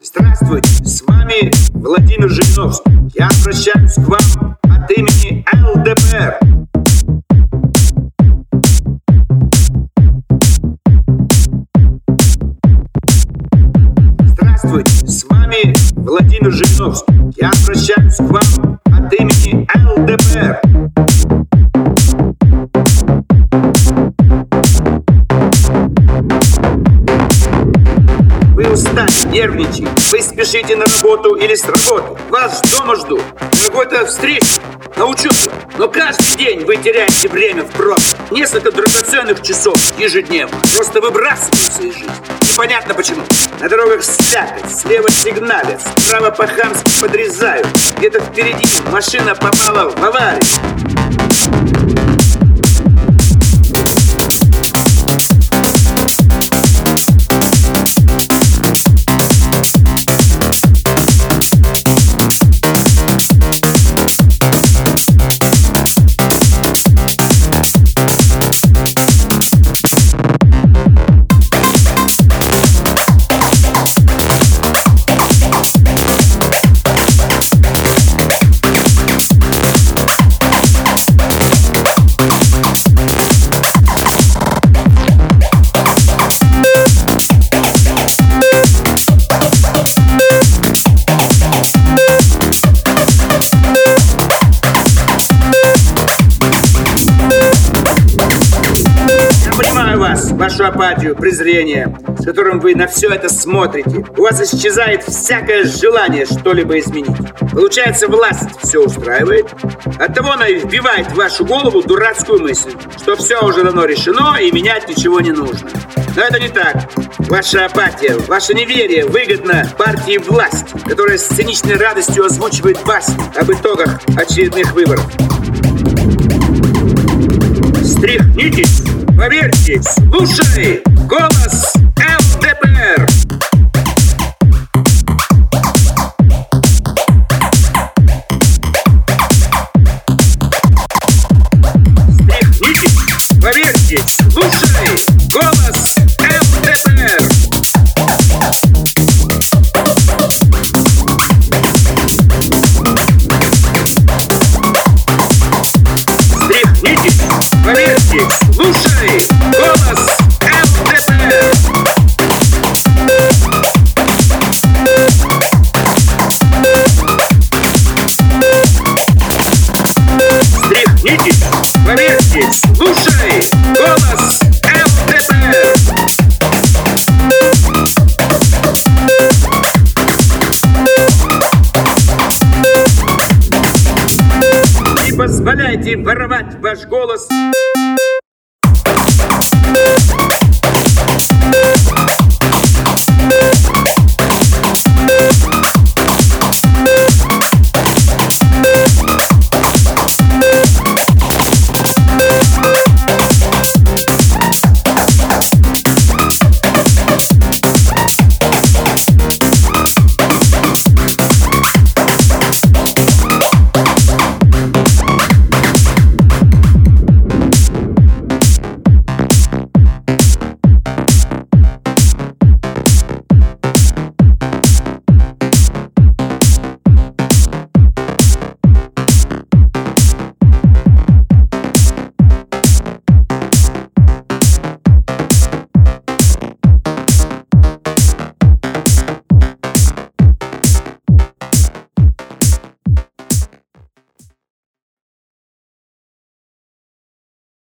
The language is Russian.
Здравствуйте, с вами Владимир Жириновский. Я обращаюсь к вам от имени ЛДПР. Здравствуйте, с вами Владимир Жириновский. Я обращаюсь к вам от имени ЛДПР. Вы устали, нервничаете, вы спешите на работу или с работы. Вас дома ждут, на какой-то встрече, на учебе. Но каждый день вы теряете время впрок. Несколько драгоценных часов ежедневно просто выбрасываются из жизни. Непонятно почему. На дорогах слякоть, слева сигналят, справа по-хамски подрезают. Где-то впереди машина попала в аварию. Вашу апатию, презрение, с которым вы на все это смотрите. У вас исчезает всякое желание что-либо изменить. Получается, власть все устраивает. Оттого она и вбивает в вашу голову дурацкую мысль, что все уже давно решено и менять ничего не нужно. Но это не так. Ваша апатия, ваше неверие выгодно партии власть, которая с циничной радостью озвучивает басни об итогах очередных выборов. Стряхнитесь! Поверьте, слушай голос ЛДПР. Стряхнитесь, поверьте, слушай голос ЛДПР. Стряхнитесь, поверьте, слушай голос ЛДПР. Стряхнитесь, поверьте, слушай голос ЛДПР. Не позволяйте воровать ваш голос.